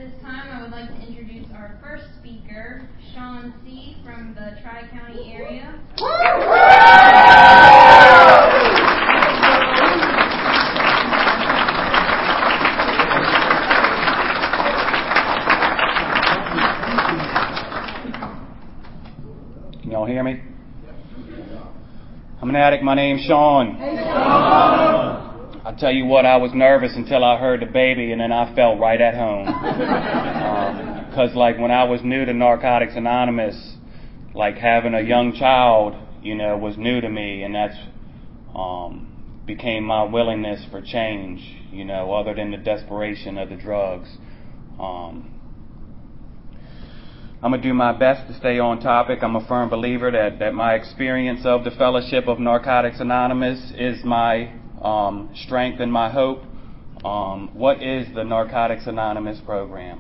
this time, I would like to introduce our first speaker, Sean C. from the Tri-County area. Can y'all hear me? I'm an addict. My name's Sean. Hey, Sean. I'll tell you what, I was nervous until I heard the baby, and then I felt right at home. Because like when I was new to Narcotics Anonymous, like having a young child, was new to me, and that's became my willingness for change, other than the desperation of the drugs. I'm going to do my best to stay on topic. I'm a firm believer that my experience of the Fellowship of Narcotics Anonymous is my strength and my hope. What is the Narcotics Anonymous program?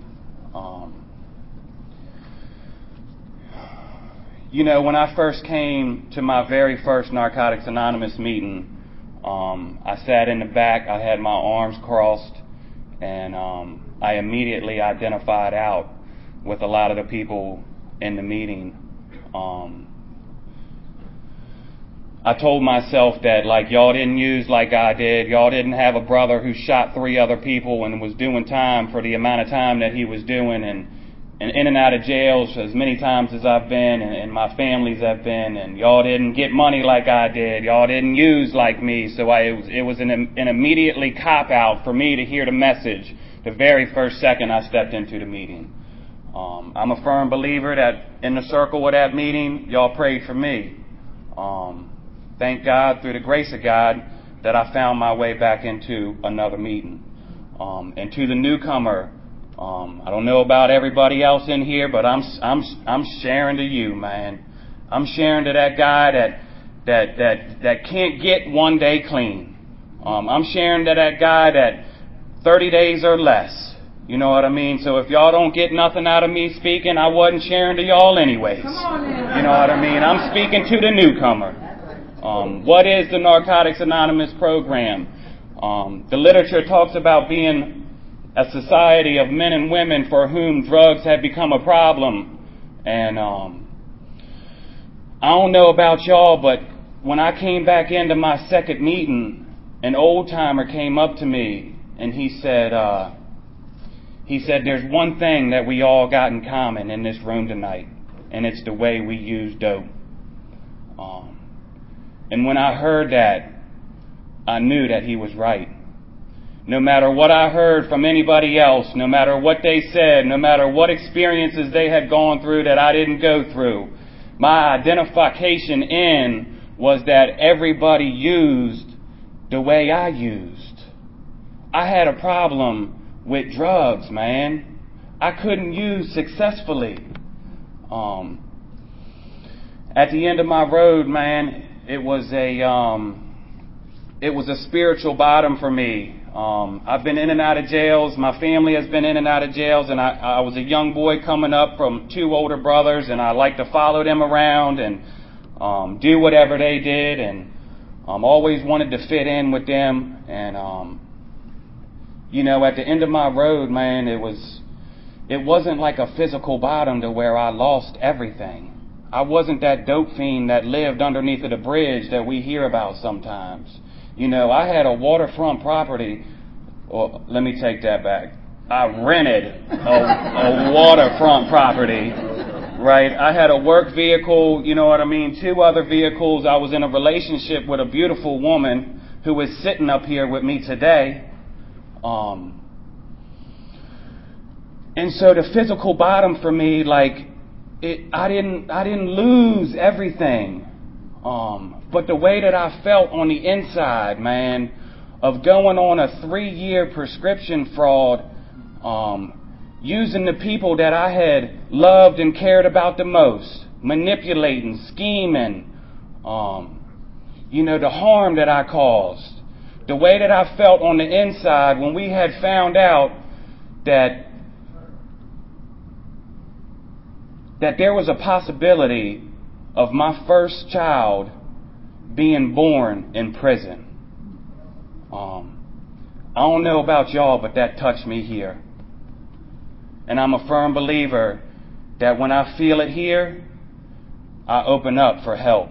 When I first came to my very first Narcotics Anonymous meeting, I sat in the back, I had my arms crossed, and I immediately identified out with a lot of the people in the meeting. I told myself that, like, y'all didn't use like I did. Y'all didn't have a brother who shot 3 other people and was doing time for the amount of time that he was doing, and in and out of jails as many times as I've been, and my families have been, and y'all didn't get money like I did. Y'all didn't use like me. So it was an immediately cop-out for me to hear the message the very first second I stepped into the meeting. I'm a firm believer that in the circle of that meeting, y'all prayed for me. Thank God, through the grace of God, that I found my way back into another meeting. And to the newcomer, I don't know about everybody else in here, but I'm sharing to you, man. I'm sharing to that guy that can't get one day clean. I'm sharing to that guy that 30 days or less. You know what I mean? So if y'all don't get nothing out of me speaking, I wasn't sharing to y'all anyways. Come on now. You know what I mean? I'm speaking to the newcomer. What is the Narcotics Anonymous program? The literature talks about being a society of men and women for whom drugs have become a problem. And I don't know about y'all, but when I came back into my second meeting, an old timer came up to me and he said, there's one thing that we all got in common in this room tonight, and it's the way we use dope. And when I heard that, I knew that he was right. No matter what I heard from anybody else, no matter what they said, no matter what experiences they had gone through that I didn't go through, my identification in was that everybody used the way I used. I had a problem with drugs, man. I couldn't use successfully. At the end of my road, man, it was a spiritual bottom for me. I've been in and out of jails. My family has been in and out of jails, and I was a young boy coming up from 2 older brothers, and I liked to follow them around and do whatever they did, and always wanted to fit in with them. And at the end of my road, man, it wasn't like a physical bottom to where I lost everything. I wasn't that dope fiend that lived underneath of the bridge that we hear about sometimes. I had a waterfront property. Well, let me take that back. I rented a waterfront property, right? I had a work vehicle, 2 other vehicles. I was in a relationship with a beautiful woman who is sitting up here with me today. And so the physical bottom for me, I didn't lose everything. But the way that I felt on the inside, man, of going on a 3-year prescription fraud, using the people that I had loved and cared about the most, manipulating, scheming, the harm that I caused, the way that I felt on the inside when we had found out that there was a possibility of my first child being born in prison. I don't know about y'all, but that touched me here. And I'm a firm believer that when I feel it here, I open up for help.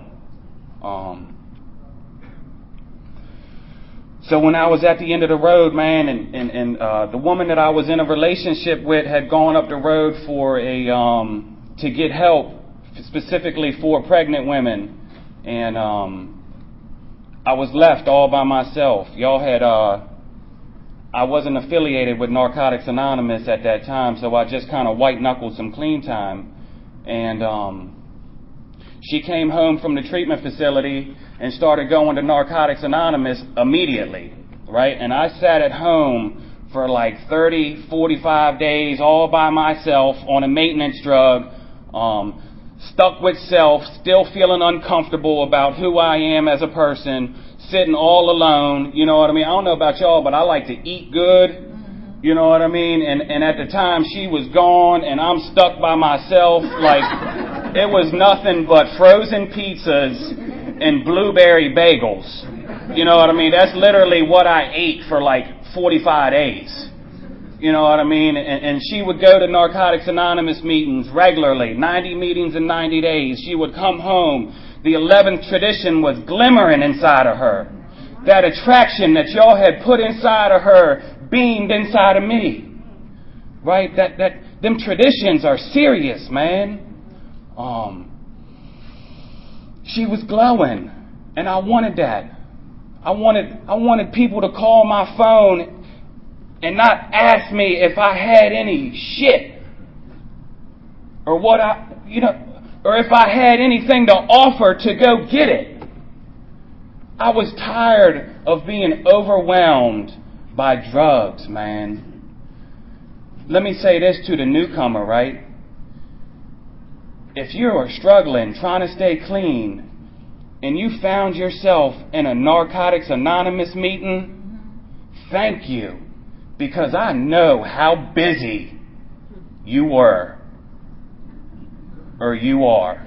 So when I was at the end of the road, man, and the woman that I was in a relationship with had gone up the road for to get help, specifically for pregnant women, and I was left all by myself. Y'all had I wasn't affiliated with Narcotics Anonymous at that time, so I just kind of white-knuckled some clean time. And she came home from the treatment facility and started going to Narcotics Anonymous immediately, right? And I sat at home for like 30, 45 days all by myself on a maintenance drug, stuck with self, still feeling uncomfortable about who I am as a person, sitting all alone, you know what I mean? I don't know about y'all, but I like to eat good, you know what I mean? And at the time, she was gone, and I'm stuck by myself. Like, it was nothing but frozen pizzas and blueberry bagels. You know what I mean? That's literally what I ate for like 45 days. You know what I mean? And she would go to Narcotics Anonymous meetings regularly, 90 meetings in 90 days. She would come home. The 11th tradition was glimmering inside of her. That attraction that y'all had put inside of her beamed inside of me. Right? Them traditions are serious, man. She was glowing, and I wanted that. I wanted people to call my phone and not ask me if I had any shit or or if I had anything to offer to go get it. I was tired of being overwhelmed by drugs, man. Let me say this to the newcomer, right? If you are struggling, trying to stay clean, and you found yourself in a Narcotics Anonymous meeting, thank you, because I know how busy you were, or you are.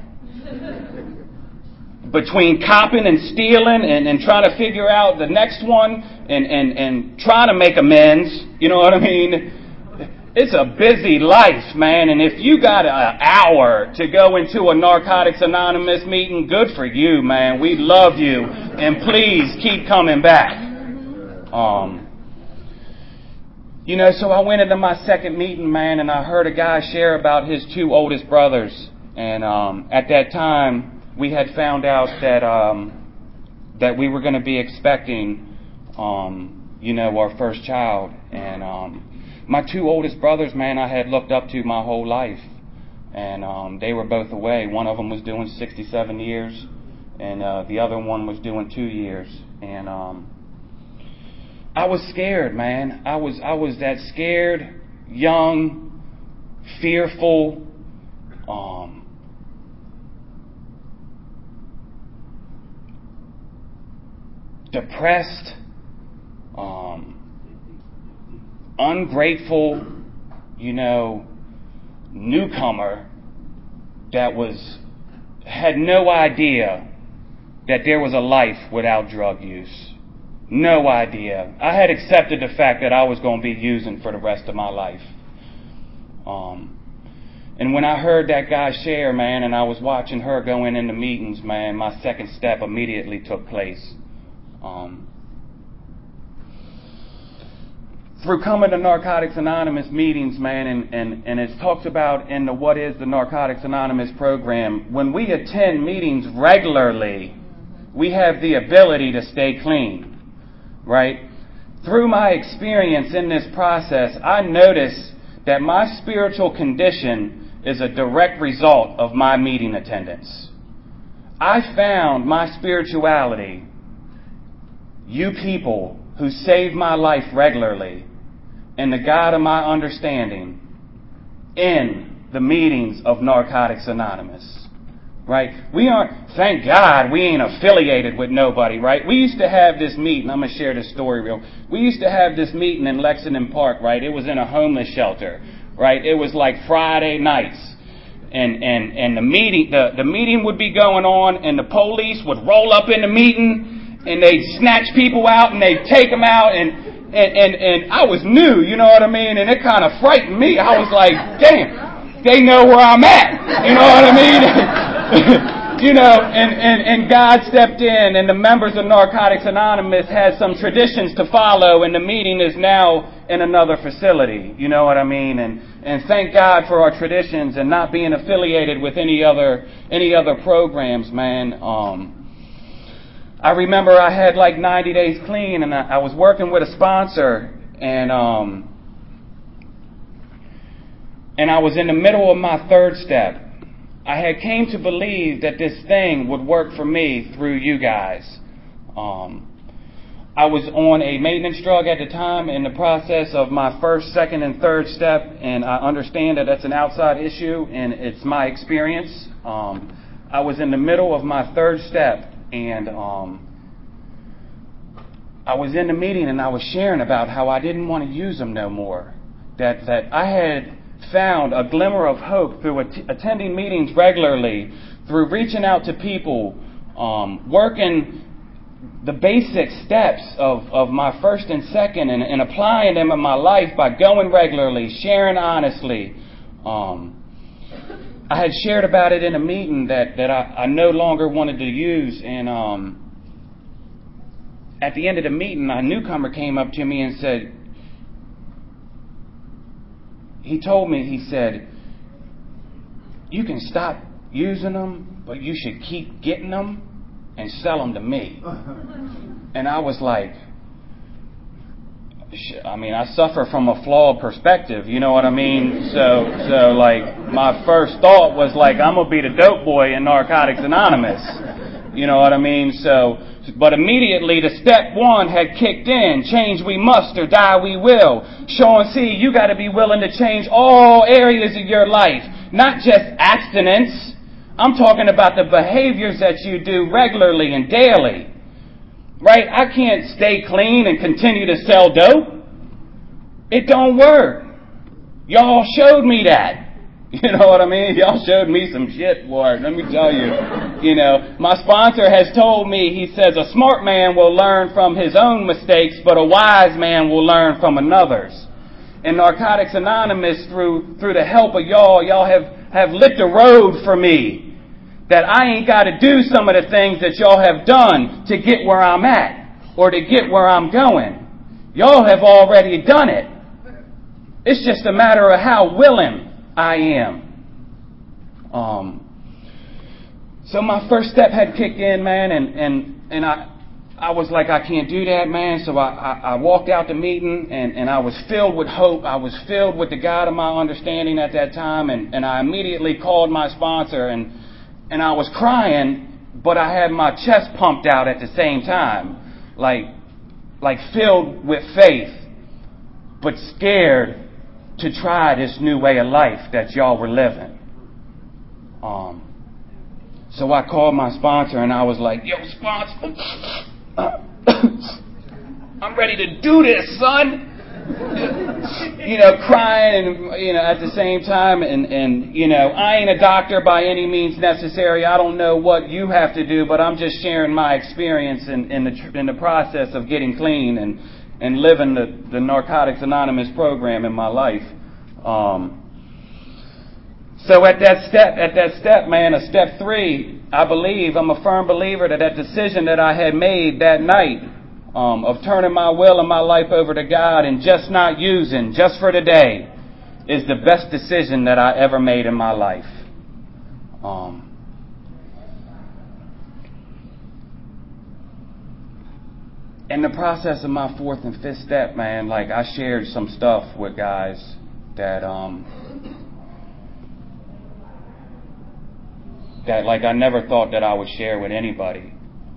Between copping and stealing and trying to figure out the next one and trying to make amends, you know what I mean? It's a busy life, man, and if you got an hour to go into a Narcotics Anonymous meeting, good for you, man. We love you, and please keep coming back. So I went into my second meeting, man, and I heard a guy share about his two oldest brothers, and at that time we had found out that we were going to be expecting, our first child, and my two oldest brothers, man, I had looked up to my whole life. And they were both away. One of them was doing 67 years, and the other one was doing 2 years. And I was scared, man. I was that scared, young, fearful, depressed, ungrateful, newcomer that had no idea that there was a life without drug use. No idea. I had accepted the fact that I was going to be using for the rest of my life. And when I heard that guy share, man, and I was watching her going into meetings, man, my second step immediately took place. Through coming to Narcotics Anonymous meetings, man, and it's talked about in the What is the Narcotics Anonymous program, when we attend meetings regularly, we have the ability to stay clean, right? Through my experience in this process, I noticed that my spiritual condition is a direct result of my meeting attendance. I found my spirituality, you people who save my life regularly, and the God of my understanding in the meetings of Narcotics Anonymous, right? We aren't, thank God, we ain't affiliated with nobody, right? We used to have this meeting, I'm going to share this story real. We used to have this meeting in Lexington Park, right? It was in a homeless shelter, right? It was like Friday nights. And the meeting would be going on, and the police would roll up in the meeting, and they'd snatch people out, and they'd take them out, and And I was new, you know what I mean? And it kind of frightened me. I was like, damn, they know where I'm at. You know what I mean? You know, and God stepped in, and the members of Narcotics Anonymous had some traditions to follow, and the meeting is now in another facility. You know what I mean? And thank God for our traditions and not being affiliated with any other programs, man. I remember I had like 90 days clean, and I was working with a sponsor, and I was in the middle of my third step. I had came to believe that this thing would work for me through you guys. I was on a maintenance drug at the time in the process of my first, second, and third step, and I understand that that's an outside issue, and it's my experience. I was in the middle of my third step, and I was in the meeting, and I was sharing about how I didn't want to use them no more. That I had found a glimmer of hope through attending meetings regularly, through reaching out to people, working the basic steps of my first and second, and applying them in my life by going regularly, sharing honestly. I had shared about it in a meeting that I no longer wanted to use, and at the end of the meeting, a newcomer came up to me and said, he told me, he said, you can stop using them, but you should keep getting them and sell them to me. And I was like, I suffer from a flawed perspective, you know what I mean? So like, my first thought was like, I'm going to be the dope boy in Narcotics Anonymous. You know what I mean? But immediately the step one had kicked in. Change we must or die we will. Sean C., you got to be willing to change all areas of your life. Not just abstinence. I'm talking about the behaviors that you do regularly and daily. Right? I can't stay clean and continue to sell dope. It don't work. Y'all showed me that. You know what I mean? Y'all showed me some shit, boy. Let me tell you. You know, my sponsor has told me, he says, a smart man will learn from his own mistakes, but a wise man will learn from another's. In Narcotics Anonymous, through the help of y'all have lit the road for me. That I ain't got to do some of the things that y'all have done to get where I'm at, or to get where I'm going. Y'all have already done it. It's just a matter of how willing I am. So my first step had kicked in, man, and I was like, I can't do that, man. So I walked out the meeting, and I was filled with hope. I was filled with the God of my understanding at that time, and I immediately called my sponsor, and I was crying, but I had my chest pumped out at the same time, like filled with faith, but scared to try this new way of life that y'all were living. So I called my sponsor, and I was like, yo, sponsor, I'm ready to do this, son. You know, crying, and, you know, at the same time, and you know, I ain't a doctor by any means necessary. I don't know what you have to do, but I'm just sharing my experience in the process of getting clean and living the Narcotics Anonymous program in my life. So at that step, man, step 3, I'm a firm believer that decision that I had made that night, of turning my will and my life over to God and just not using, just for today, is the best decision that I ever made in my life. In the process of my 4th and 5th step, man, like, I shared some stuff with guys that like I never thought that I would share with anybody.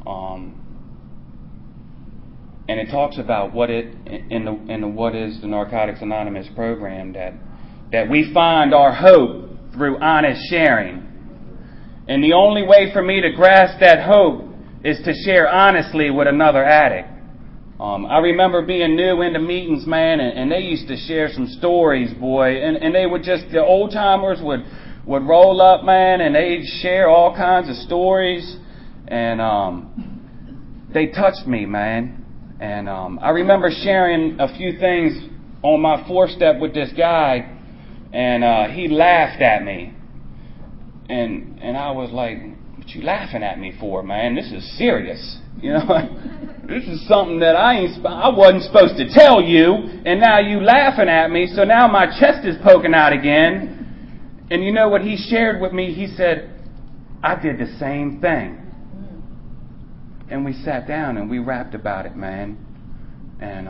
And it talks about what is the Narcotics Anonymous program, that we find our hope through honest sharing. And the only way for me to grasp that hope is to share honestly with another addict. I remember being new into meetings, man, and they used to share some stories, boy, and they would just, the old timers would roll up, man, and they'd share all kinds of stories, and they touched me, man. And I remember sharing a few things on my 4-step with this guy, and he laughed at me. And I was like, what you laughing at me for, man? This is serious. You know, this is something that I wasn't supposed to tell you, and now you laughing at me, so now my chest is poking out again. And you know what he shared with me? He said, I did the same thing. And we sat down and we rapped about it, man. And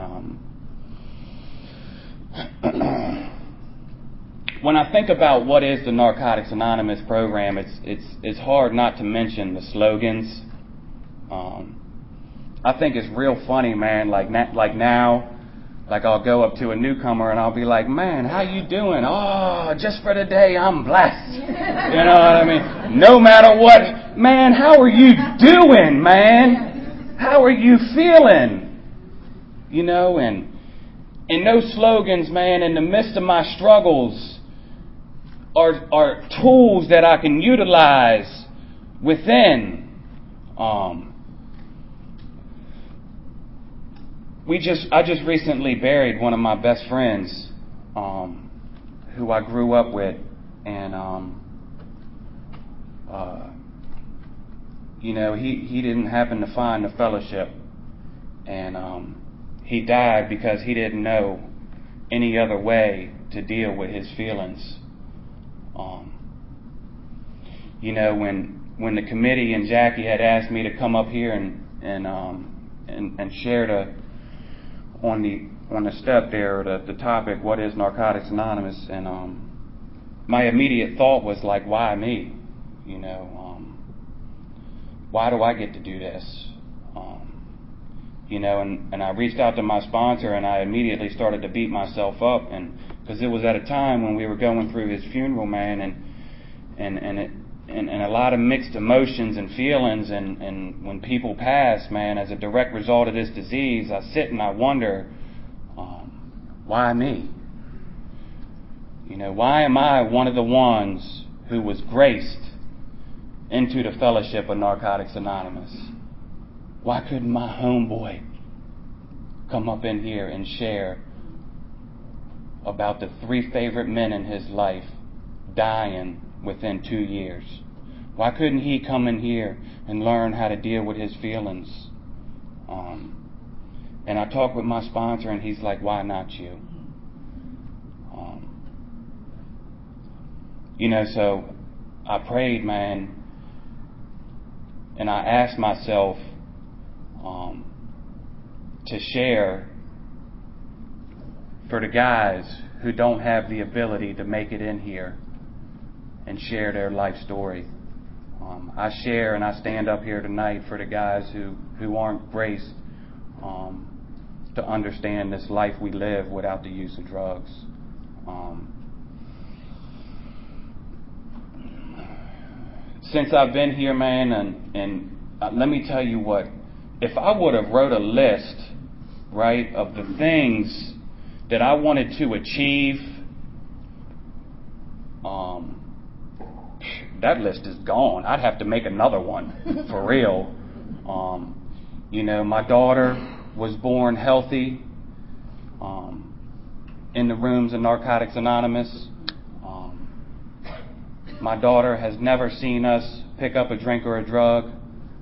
when I think about what is the Narcotics Anonymous program, it's hard not to mention the slogans. I think it's real funny, man. Like now, I'll go up to a newcomer and I'll be like, man, how you doing? Oh, just for today, I'm blessed. You know what I mean? No matter what, man, how are you doing, man? How are you feeling? You know, and those slogans, man, in the midst of my struggles are tools that I can utilize within. I just recently buried one of my best friends, who I grew up with, and you know, he didn't happen to find the fellowship, and he died because he didn't know any other way to deal with his feelings. You know, when the committee and Jackie had asked me to come up here and share on the step there, the topic, what is Narcotics Anonymous, and my immediate thought was like, why me? You know, why do I get to do this? You know, and I reached out to my sponsor and I immediately started to beat myself up, and because it was at a time when we were going through his funeral, man, and a lot of mixed emotions and feelings, and when people pass, man, as a direct result of this disease, I sit and I wonder, why me? You know, why am I one of the ones who was graced into the fellowship of Narcotics Anonymous? Why couldn't my homeboy come up in here and share about the 3 favorite men in his life dying within 2 years? Why couldn't he come in here and learn how to deal with his feelings? And I talked with my sponsor and he's like, why not you? You know, so I prayed, man, and I asked myself to share for the guys who don't have the ability to make it in here and share their life story. I share and I stand up here tonight for the guys who aren't graced to understand this life we live without the use of drugs. Since I've been here, man, and let me tell you what, if I would have wrote a list, right, of the things that I wanted to achieve, that list is gone. I'd have to make another one, for real. You know, my daughter was born healthy in the rooms of Narcotics Anonymous. My daughter has never seen us pick up a drink or a drug.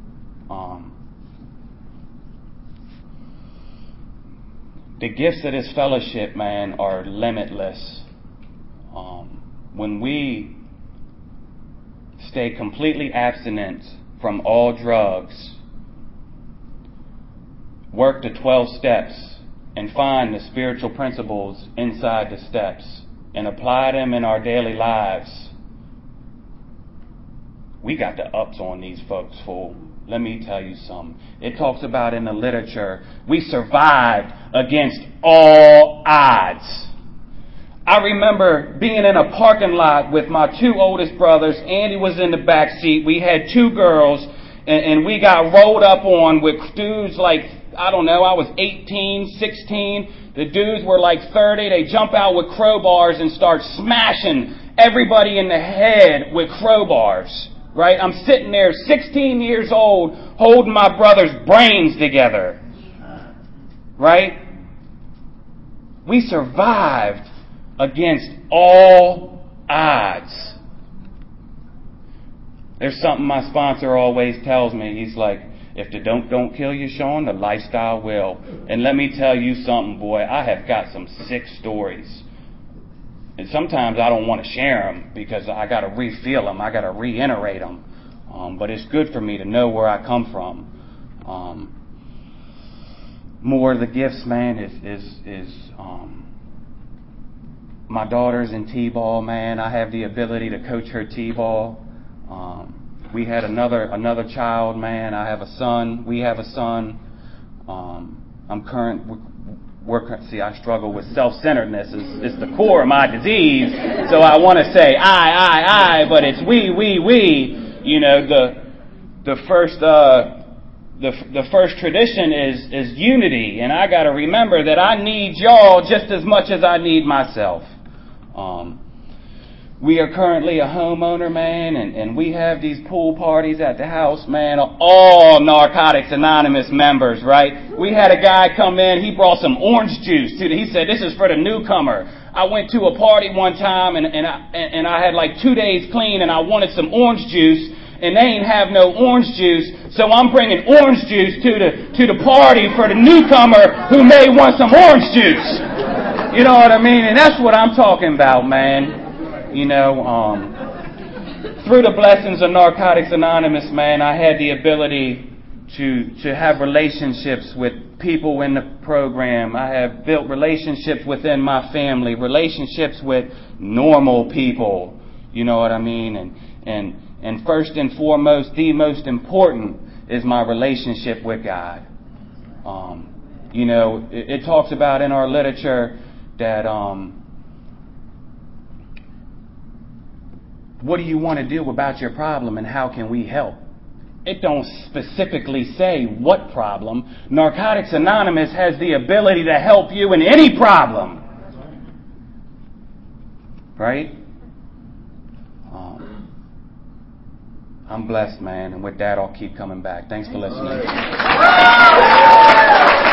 The gifts of this fellowship, man, are limitless. When we stay completely abstinent from all drugs, work the 12 steps, and find the spiritual principles inside the steps, and apply them in our daily lives, we got the ups on these folks, fool. Let me tell you something. It talks about in the literature, we survived against all odds. I remember being in a parking lot with my 2 oldest brothers. Andy was in the back seat. We had 2 girls, and we got rolled up on with dudes like, I don't know, I was 18, 16. The dudes were like 30. They jump out with crowbars and start smashing everybody in the head with crowbars. Right? I'm sitting there, 16 years old, holding my brother's brains together. right? We survived against all odds. There's something my sponsor always tells me. He's like, if the don't kill you, Sean, the lifestyle will. And let me tell you something, boy, I have got some sick stories. And sometimes I don't want to share them because I got to refeel them. I got to reiterate them. But it's good for me to know where I come from. More of the gifts, man, is my daughter's in T-ball, man. I have the ability to coach her T-ball. We had another child, man. I have a son. We have a son. I struggle with self-centeredness. It's the core of my disease. So I want to say I, but it's we. You know, the first tradition is unity, and I got to remember that I need y'all just as much as I need myself. We are currently a homeowner, man, and we have these pool parties at the house, man, all Narcotics Anonymous members, right? We had a guy come in, he brought some orange juice. He said, this is for the newcomer. I went to a party one time, and I had like 2 days clean, and I wanted some orange juice, and they ain't have no orange juice, so I'm bringing orange juice to the party for the newcomer who may want some orange juice. You know what I mean? And that's what I'm talking about, man. You know, through the blessings of Narcotics Anonymous, man, I had the ability to have relationships with people in the program. I have built relationships within my family, relationships with normal people. You know what I mean? And first and foremost, the most important is my relationship with God. You know, it talks about in our literature that what do you want to do about your problem and how can we help? It don't specifically say what problem. Narcotics Anonymous has the ability to help you in any problem. Right? I'm blessed, man, and with that I'll keep coming back. Thanks for listening.